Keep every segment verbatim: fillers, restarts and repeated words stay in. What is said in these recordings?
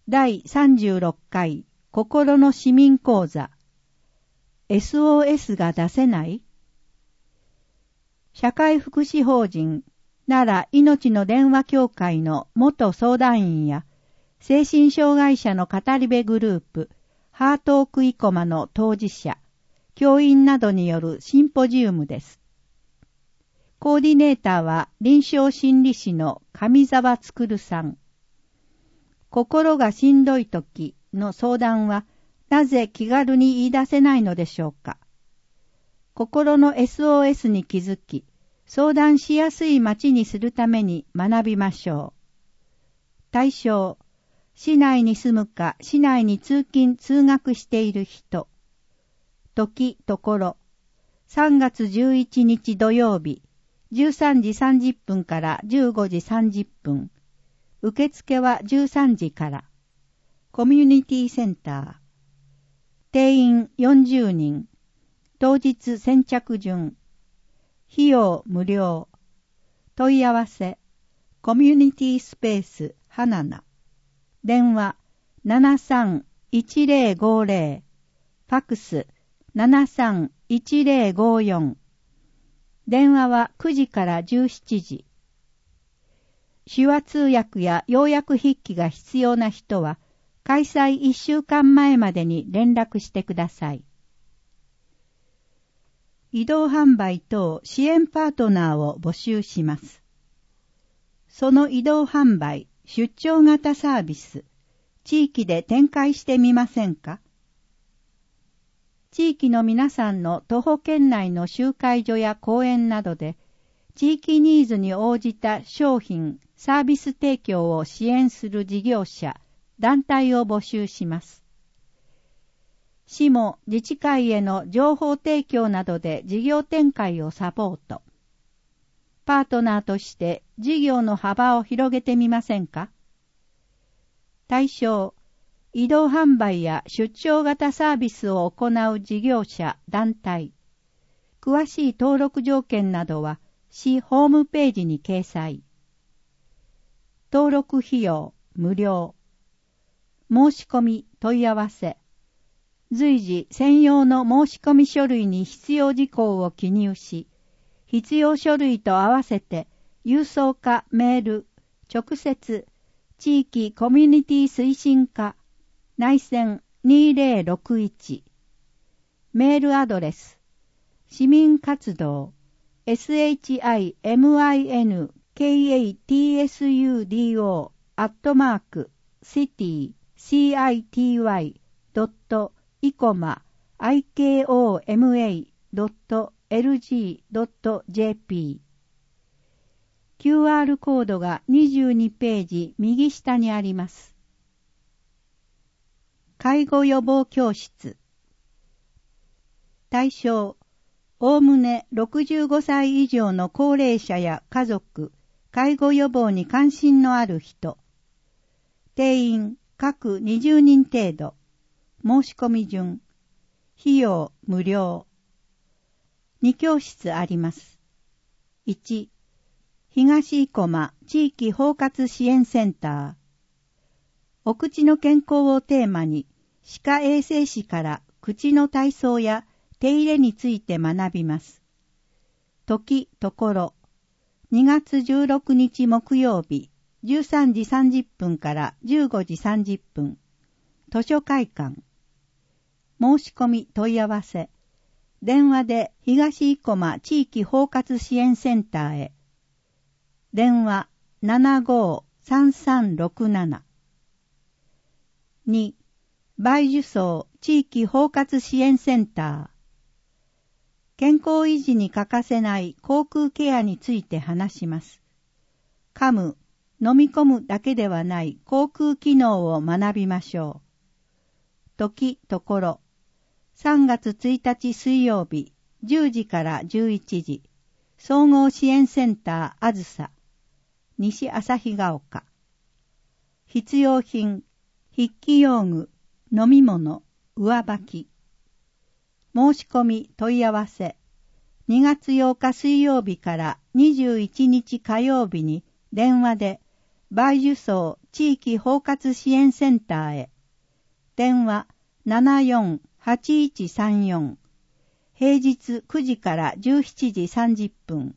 だいさんじゅうろっかい心の市民講座 エスオーエス が出せない？社会福祉法人奈良いのちの電話協会の元相談員や精神障害者の語り部グループハートークイコマの当事者、教員などによるシンポジウムです。コーディネーターは臨床心理士の上沢創さん。心がしんどいときの相談はなぜ気軽に言い出せないのでしょうか。心の エスオーエス に気づき、相談しやすい街にするために学びましょう。対象、市内に住むか市内に通勤通学している人。時、ところ、さんがつじゅういちにち土曜日、じゅうさんじさんじゅっぷんからじゅうごじさんじゅっぷん。受付はじゅうさんじから。コミュニティセンター。定員よんじゅうにん。当日先着順。費用無料。問い合わせ。コミュニティスペース花菜。電話 ななさんいちぜろごぜろ。ファックス ななさんいちぜろごよん。電話はくじからじゅうしちじ。手話通訳や要約筆記が必要な人は開催いっしゅうかんまえまでに連絡してください。移動販売等支援パートナーを募集します。その移動販売、出張型サービス、地域で展開してみませんか？地域の皆さんの徒歩圏内の集会所や公園などで、地域ニーズに応じた商品、サービス提供を支援する事業者、団体を募集します。市も自治会への情報提供などで事業展開をサポート。パートナーとして事業の幅を広げてみませんか？対象、移動販売や出張型サービスを行う事業者、団体。詳しい登録条件などは市ホームページに掲載。登録費用無料。申し込み問い合わせ。随時専用の申し込み書類に必要事項を記入し、必要書類と合わせて郵送かメール、直接、地域コミュニティ推進課、内線にぜろろくいち。メールアドレス、市民活動、シミン活動、アットマーク、シティ、シティ、ドット、イコマ、イコマ、ドット、エルジー、ドット、ジェーピー。キューアール コードがにじゅうにページ右下にあります。介護予防教室。対象、おおむねろくじゅうごさい以上の高齢者や家族、介護予防に関心のある人。定員各にじゅうにん程度。申し込み順。費用無料。に教室あります。いち、東生駒地域包括支援センター。お口の健康をテーマに、歯科衛生士から口の体操や手入れについて学びます。時、ところ、にがつじゅうろくにち木曜日、じゅうさんじさんじゅっぷんからじゅうごじさんじゅっぷん。図書会館。申し込み問い合わせ。電話で東生駒地域包括支援センターへ。電話 ななごーさんさんろくなな。に、梅樹荘地域包括支援センター。健康維持に欠かせない口腔ケアについて話します。噛む、飲み込むだけではない口腔機能を学びましょう。時、ところ、さんがつついたち水曜日、じゅうじからじゅういちじ、総合支援センターあずさ、西旭ヶ丘。必要品、筆記用具、飲み物、上履き。申し込み問い合わせ。にがつようか水曜日からにじゅういちにち火曜日に電話で梅樹荘地域包括支援センターへ。電話 ななよんはちいちさんよん。平日くじからじゅうしちじさんじゅっぷん。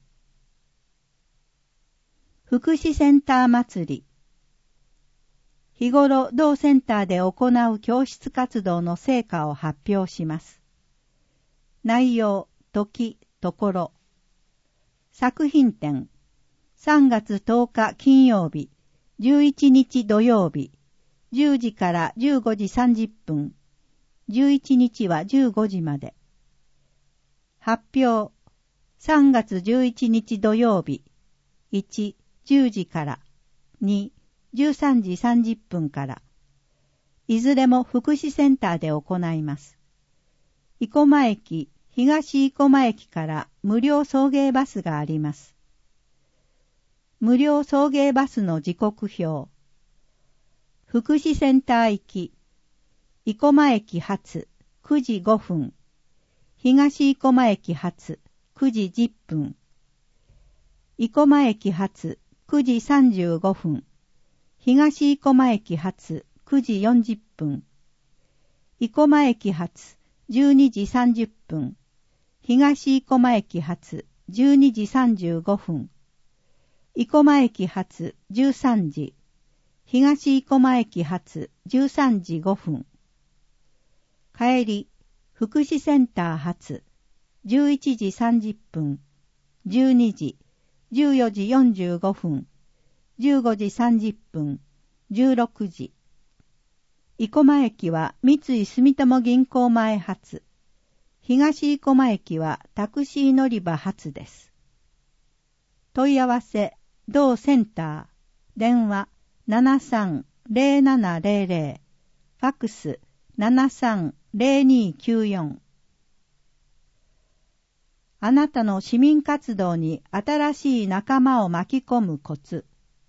福祉センター祭り。日頃同センターで行う教室活動の成果を発表します。内容、時、ところ。作品展。さんがつとおか金曜日、じゅういちにち土曜日、じゅうじからじゅうごじさんじゅっぷん。じゅういちにちはじゅうごじまで。発表。さんがつじゅういちにち土曜日。いち、じゅうじから。に、じゅうさんじさんじゅっぷんから。いずれも福祉センターで行います。生駒駅、東生駒駅から無料送迎バスがあります。無料送迎バスの時刻表。福祉センター行き。生駒駅発くじごふん。東生駒駅発くじじゅっぷん。生駒駅発くじさんじゅうごふん。東生駒駅発くじよんじゅっぷん。生駒駅発じゅうにじさんじゅっぷん。東生駒駅発じゅうにじさんじゅうごふん。生駒駅発じゅうさんじ。東生駒駅発じゅうさんじごふん。帰り、福祉センター発じゅういちじさんじゅっぷん、じゅうにじ、じゅうよじよんじゅうごふん、じゅうごじさんじゅっぷん、じゅうろくじ。生駒駅は三井住友銀行前発。東生駒駅はタクシー乗り場発です。問い合わせ、同センター、電話 ななさんぜろななぜろぜろ、ファックス ななさんぜろにきゅうよん。あなたの市民活動に新しい仲間を巻き込むコツ。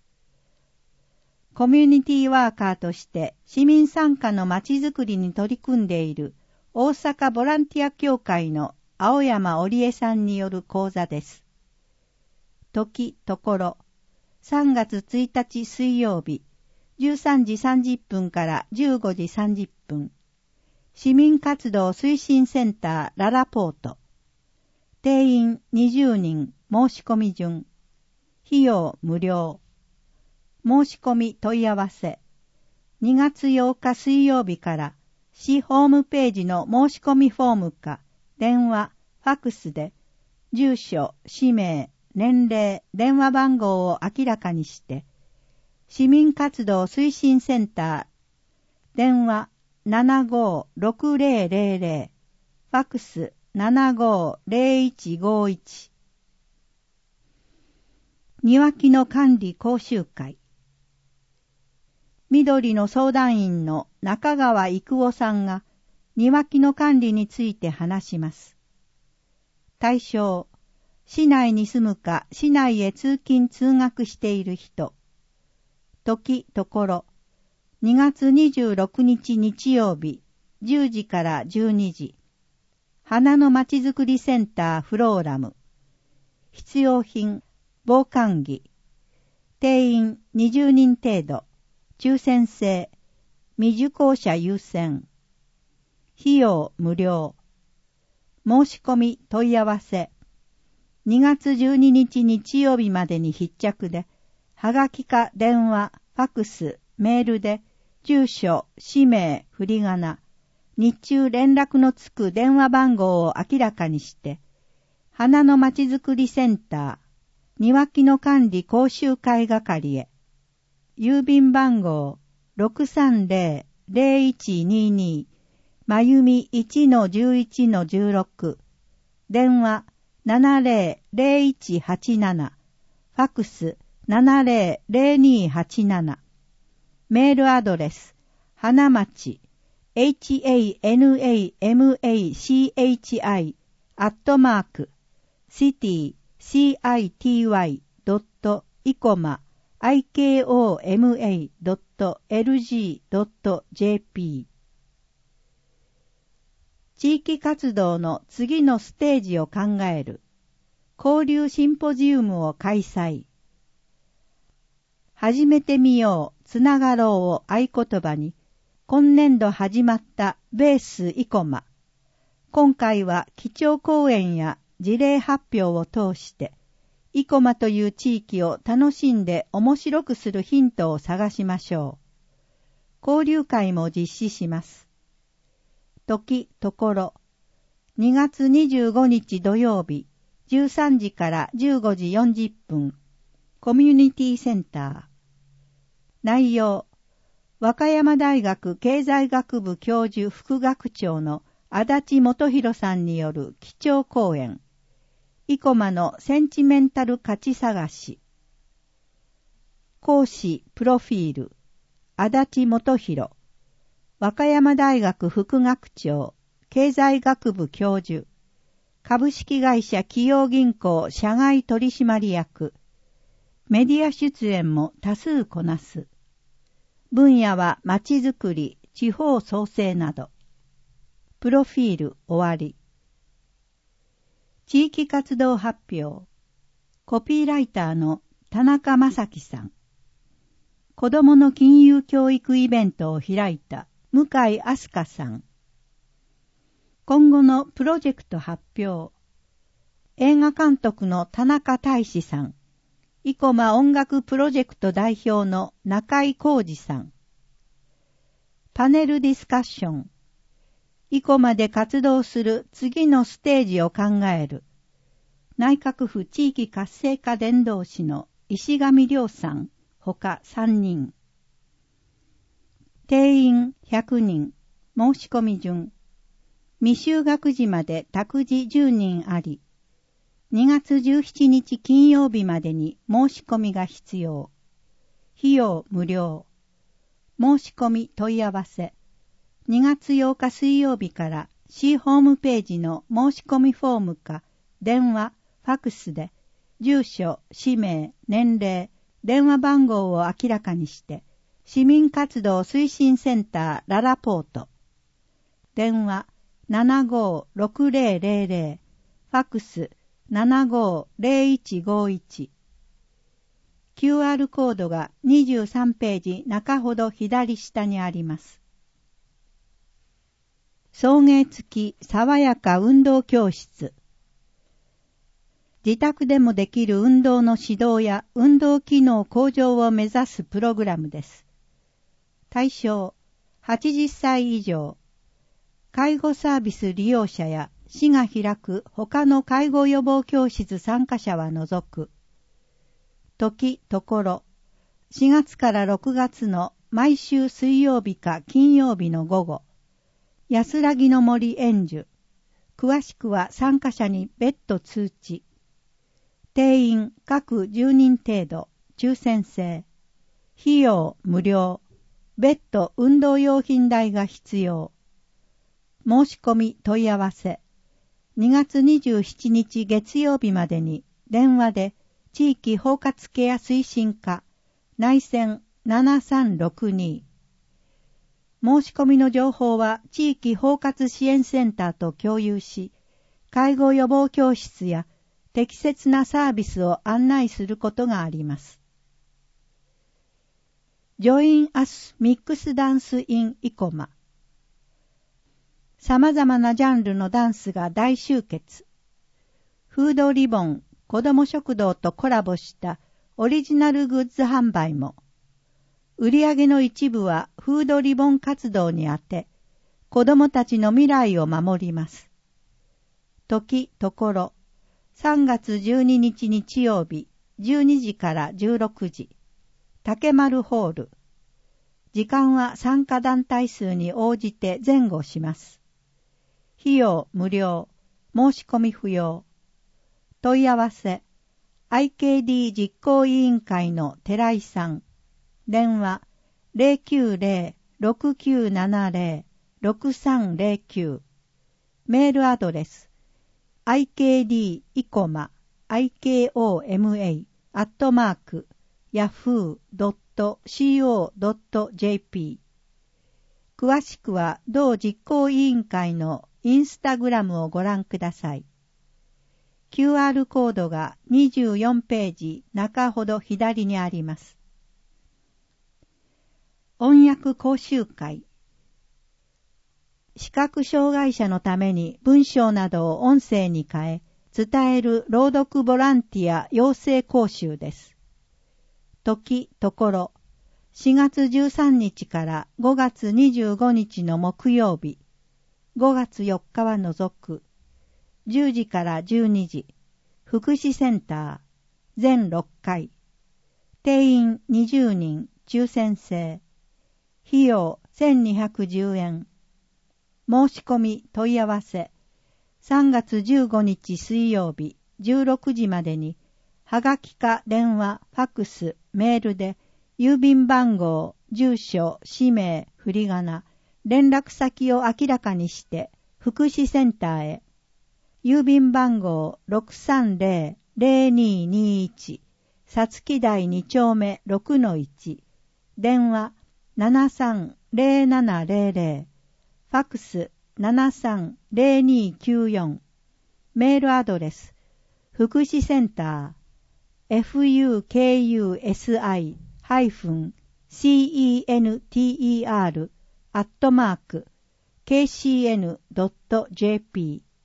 コミュニティワーカーとして市民参加のまちづくりに取り組んでいる大阪ボランティア協会の青山織江さんによる講座です。時、ところ、さんがつついたち水曜日、じゅうさんじさんじゅっぷんからじゅうごじさんじゅっぷん。市民活動推進センターララポート。定員にじゅうにん、申し込み順。費用無料。申し込み問い合わせ。にがつようか水曜日から市ホームページの申し込みフォームか電話、ファックスで住所、氏名、年齢、電話番号を明らかにして市民活動推進センター電話 ななごーろくぜろぜろぜろ ファックス ななごーぜろいちごいち。庭木の管理講習会。緑の相談員の中川育夫さんが庭木の管理について話します。対象、市内に住むか市内へ通勤通学している人。時、ところ、にがつにじゅうろくにち日曜日、じゅうじからじゅうにじ。花のまちづくりセンターフローラム。必要品、防寒着。定員にじゅうにん程度。抽選制。未受講者優先。費用無料。申し込み問い合わせ。にがつじゅうににち日曜日までに必着で、はがきか電話、ファックス、メールで、住所、氏名、振り仮名、日中連絡のつく電話番号を明らかにして、花のまちづくりセンター、庭木の管理講習会係へ、郵便番号 ろくさんぜろぜろいちにに、まゆみ いちのじゅういちのじゅうろく、電話ななぜろぜろいちはちなな、ファックスななぜろぜろにはちなな、メールアドレス、花町、hanamachi、アットマーク、city、city、ドット、イコマ、アイケーオーエムエードットエルジードットジェーピー。地域活動の次のステージを考える交流シンポジウムを開催。始めてみようつながろうを合言葉に、今年度始まったベース生駒。今回は基調講演や事例発表を通して、生駒という地域を楽しんで面白くするヒントを探しましょう。交流会も実施します。時、ところ、にがつにじゅうごにち土曜日、じゅうさんじからじゅうごじよんじゅっぷん、コミュニティセンター。内容、和歌山大学経済学部教授副学長の足立元弘さんによる基調講演、生駒のセンチメンタル価値探し。講師プロフィール、足立元弘、和歌山大学副学長、経済学部教授、株式会社企業銀行社外取締役、メディア出演も多数こなす。分野はまちづくり、地方創生など。プロフィール終わり。地域活動発表。コピーライターの田中正樹さん。子どもの金融教育イベントを開いた向井飛鳥さん。今後のプロジェクト発表。映画監督の田中大志さん。生駒音楽プロジェクト代表の中井浩二さん。パネルディスカッション。生駒で活動する次のステージを考える。内閣府地域活性化伝道師の石上亮さん、ほかさんにん。定員ひゃくにん、申し込み順。未就学児まで託児じゅうにんあり、にがつじゅうしちにち金曜日までに申し込みが必要。費用無料。申し込み問い合わせ。にがつようか水曜日から市ホームページの申し込みフォームか電話、ファクスで住所、氏名、年齢、電話番号を明らかにして市民活動推進センターララポート。電話ななごーろくぜろぜろぜろ、ファクスななごーぜろいちごいち。キューアール コードがにじゅうさんページ中ほど左下にあります。送迎付き爽やか運動教室。自宅でもできる運動の指導や運動機能向上を目指すプログラムです。対象はちじゅっさい以上。介護サービス利用者や市が開く他の介護予防教室参加者は除く。時、ところ、しがつからろくがつの毎週水曜日か金曜日の午後、安らぎの森園樹。詳しくは参加者に別途通知。定員各じゅうにん程度、抽選制。費用無料。別途運動用品代が必要。申し込み問い合わせ。にがつにじゅうしちにち月曜日までに電話で地域包括ケア推進課内線ななさんろくに。申し込みの情報は地域包括支援センターと共有し、介護予防教室や適切なサービスを案内することがあります。Join us Mix Dance in 生駒。様々なジャンルのダンスが大集結。フードリボン子ども食堂とコラボしたオリジナルグッズ販売も。売上の一部はフードリボン活動にあて、子どもたちの未来を守ります。時、ところ、さんがつじゅうににち日曜日、じゅうにじからじゅうろくじ、竹丸ホール。時間は参加団体数に応じて前後します。費用無料、申し込み不要。問い合わせ、アイケーディー 実行委員会の寺井さん。電話 ゼロきゅうゼロ ろくきゅうななゼロ ろくさんゼロきゅう。メールアドレス、アイケーディー 生駒 アイケーオーエムエー アットマーク ヤフー ドット シーオー ドット ジェーピー。詳しくは同実行委員会のインスタグラムをご覧ください。キューアール コードがにじゅうよんページ中ほど左にあります。 音訳講習会。視覚障害者のために文章などを音声に変え、伝える朗読ボランティア養成講習です。時、ところ、しがつじゅうさんにちからごがつにじゅうごにちの木曜日、ごがつよっかは除く、じゅうじからじゅうにじ、福祉センター、全ろっかい、定員にじゅうにん、抽選制、費用せんにひゃくじゅうえん、申し込み問い合わせ、さんがつじゅうごにち水曜日じゅうろくじまでに、はがきか電話、ファックス、メールで、郵便番号、住所、氏名、振り仮名、連絡先を明らかにして、福祉センターへ。郵便番号 ろくさんぜろ ぜろににいち、さつき台にちょうめ ろくのいち、電話 ななさんぜろななぜろぜろ、ファックス ななさんぜろにきゅうよん、メールアドレス、福祉センター、フユーケーユーエスアイ ハイフン センター アットマーク ケーシーエヌ ドット ジェーピー。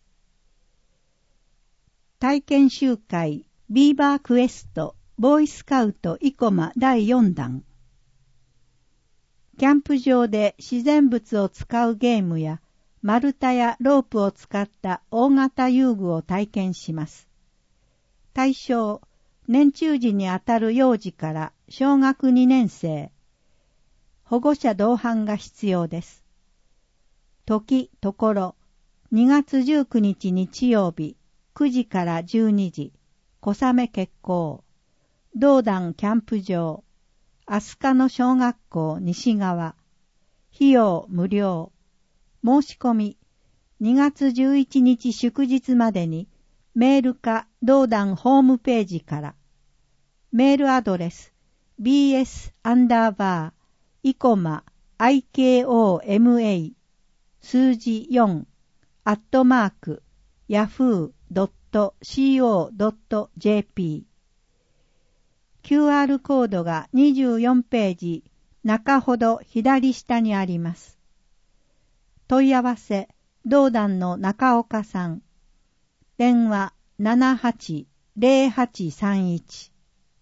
体験集会ビーバークエストボーイスカウト生駒だいよんだん。キャンプ場で自然物を使うゲームや丸太やロープを使った大型遊具を体験します。対象、年中時にあたる幼児から小学にねんせい。保護者同伴が必要です。時、ところ、にがつじゅうくにち日曜日、くじからじゅうにじ、小雨決行。道団キャンプ場、飛鳥野小学校西側。費用無料。申し込み、にがつじゅういちにち祝日までに、メールか道団ホームページから。メールアドレス、ビーエス アンダーバー、イコマ、アイケーオーエムエー、数字よん、アットマーク、ヤフー ドット シーオー ドット ジェーピー。キューアール コードがにじゅうよんページ、中ほど左下にあります。問い合わせ、道団の中岡さん。電話 ななはちぜろはちさんいち。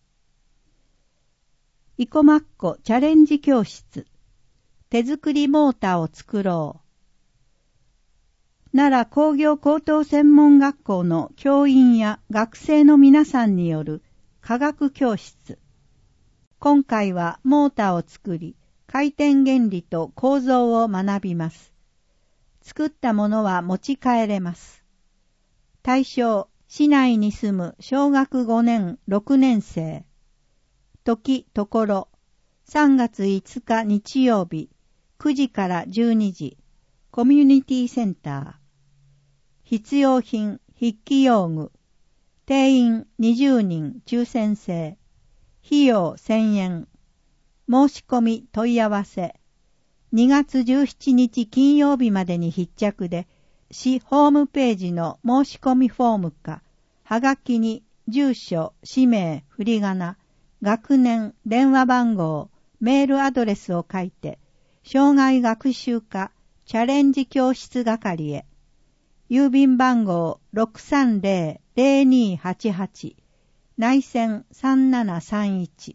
生駒っ子チャレンジ教室。手作りモーターを作ろう。奈良工業高等専門学校の教員や学生の皆さんによる科学教室。今回はモーターを作り、回転原理と構造を学びます。作ったものは持ち帰れます。対象、市内に住む小学ごねん、ろくねんせい。時、ところ、さんがついつか日曜日、くじからじゅうにじ、コミュニティセンター。必要品、筆記用具。定員にじゅうにん、抽選制。費用せんえん。申し込み問い合わせ。にがつじゅうしちにち金曜日までに必着で、市ホームページの申し込みフォームか、はがきに住所、氏名、振り仮名、学年、電話番号、メールアドレスを書いて、障害学習課チャレンジ教室係へ。郵便番号 ろくさんぜろ ぜろにはちはち、内線さんななさんいち。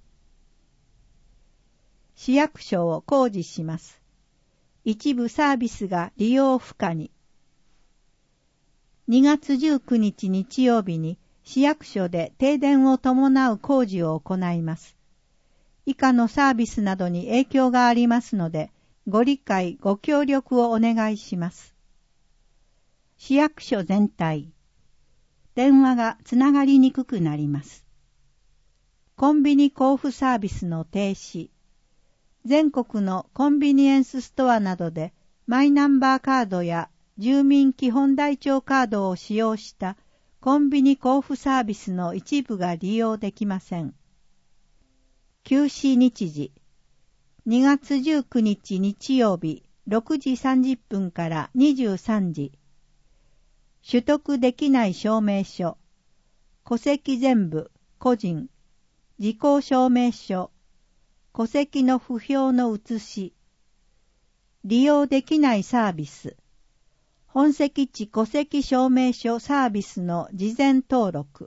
市役所を工事します。一部サービスが利用不可に。にがつじゅうくにち日曜日に市役所で停電を伴う工事を行います。以下のサービスなどに影響がありますので、ご理解ご協力をお願いします。市役所全体。電話がつながりにくくなります。コンビニ交付サービスの停止。全国のコンビニエンスストアなどでマイナンバーカードや住民基本台帳カードを使用したコンビニ交付サービスの一部が利用できません。休止日時。にがつじゅうくにち日曜日ろくじさんじゅっぷんからにじゅうさんじ。取得できない証明書。戸籍全部、個人。時効証明書。 戸籍の不評の写し、利用できないサービス、本籍地戸籍証明書サービスの事前登録、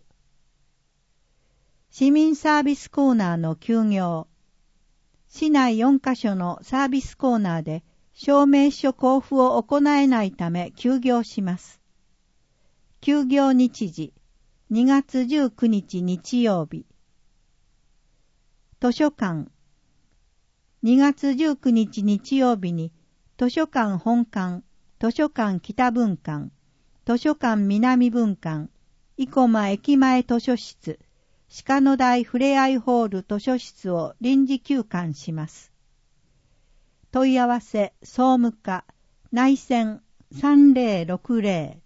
市民サービスコーナーの休業、市内よんカ所のサービスコーナーで証明書交付を行えないため休業します。休業日時、にがつじゅうくにち日曜日。図書館、にがつじゅうくにち日曜日に図書館本館、図書館北分館、図書館南分館、生駒駅前図書室、鹿野台ふれあいホール図書室を臨時休館します。問い合わせ総務課内線さんぜろろくぜろ。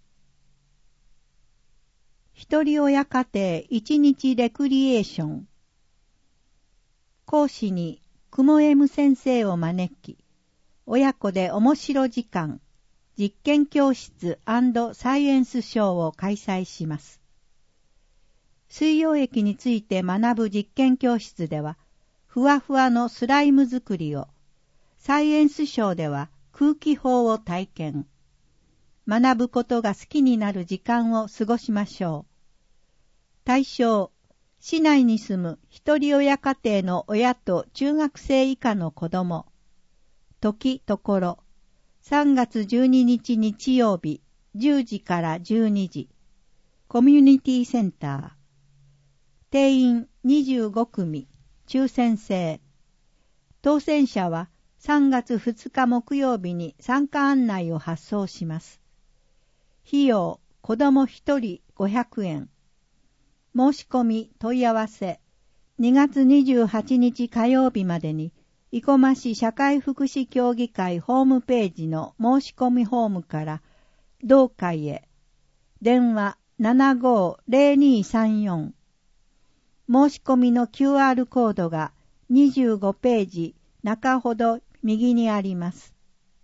一人親家庭一日レクリエーション。講師に雲 M 先生を招き、親子で面白時間、実験教室&サイエンスショーを開催します。水溶液について学ぶ実験教室では、ふわふわのスライム作りを、サイエンスショーでは空気砲を体験。学ぶことが好きになる時間を過ごしましょう。対象、市内に住む一人親家庭の親と中学生以下の子供。時ところ、さんがつじゅうににち日曜日、じゅうじからじゅうにじ。コミュニティセンター。定員にじゅうごくみ、抽選制。当選者はさんがつふつか木曜日に参加案内を発送します。費用、子どもひとりごひゃくえん。申し込み問い合わせ、にがつにじゅうはちにち火曜日までに、生駒市社会福祉協議会ホームページの申し込みフォームから、同会へ、電話 ななごーぜろにーさんよん。申し込みの キューアール コードがにじゅうごページ中ほど右にあります。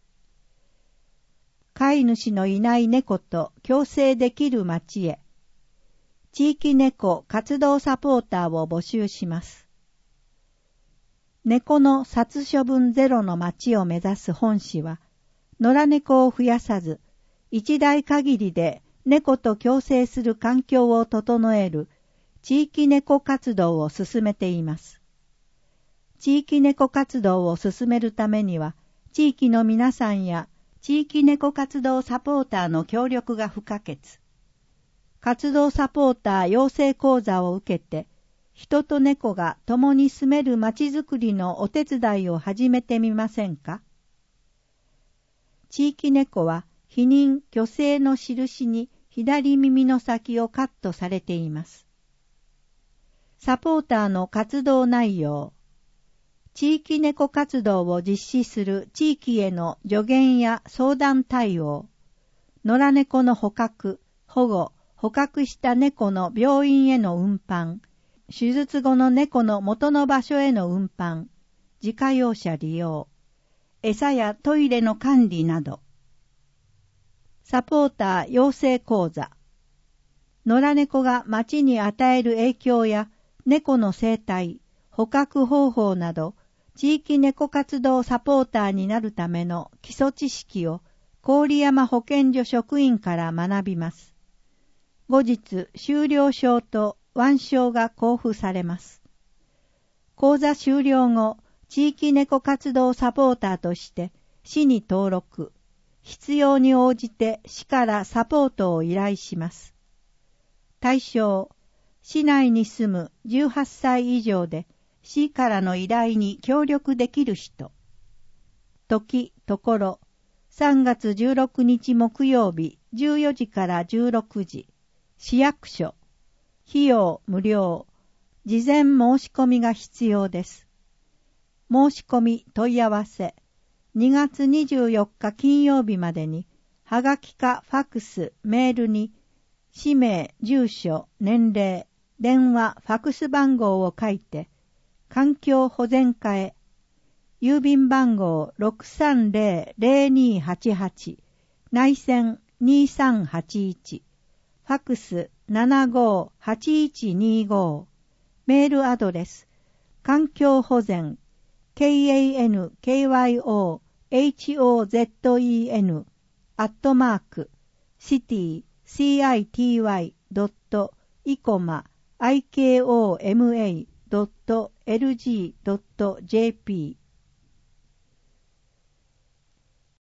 飼い主のいない猫と共生できる町へ、地域猫活動サポーターを募集します。猫の殺処分ゼロの町を目指す本市は、野良猫を増やさず、一代限りで猫と共生する環境を整える地域猫活動を進めています。地域猫活動を進めるためには、地域の皆さんや地域猫活動サポーターの協力が不可欠。活動サポーター養成講座を受けて、人と猫が共に住めるまちづくりのお手伝いを始めてみませんか？地域猫は避妊・去勢の印に左耳の先をカットされています。サポーターの活動内容。地域猫活動を実施する地域への助言や相談対応。野良猫の捕獲、保護、捕獲した猫の病院への運搬。手術後の猫の元の場所への運搬。自家用車利用。餌やトイレの管理など。サポーター養成講座。野良猫が町に与える影響や猫の生態、捕獲方法など、地域猫活動サポーターになるための基礎知識を郡山保健所職員から学びます。後日、修了証と腕章が交付されます。講座終了後、地域猫活動サポーターとして市に登録、必要に応じて市からサポートを依頼します。対象、市内に住むじゅうはっさい以上で市からの依頼に協力できる人。時、ところ、さんがつじゅうろくにち木曜日じゅうよじからじゅうろくじ、市役所。費用無料。事前申し込みが必要です。申し込み問い合わせ。にがつにじゅうよっか金曜日までに、はがきかファクス、メールに、氏名、住所、年齢、電話、ファクス番号を書いて、環境保全課へ、郵便番号 ろくさんぜろぜろにーはちはち、内線にさんはちいち、ファクス ななごーはちいちにーごー、メールアドレス、環境保全、 k-a-n-k-y-o-h-o-z-e-n アットマーク city city.ikoma ikoma.lg.jp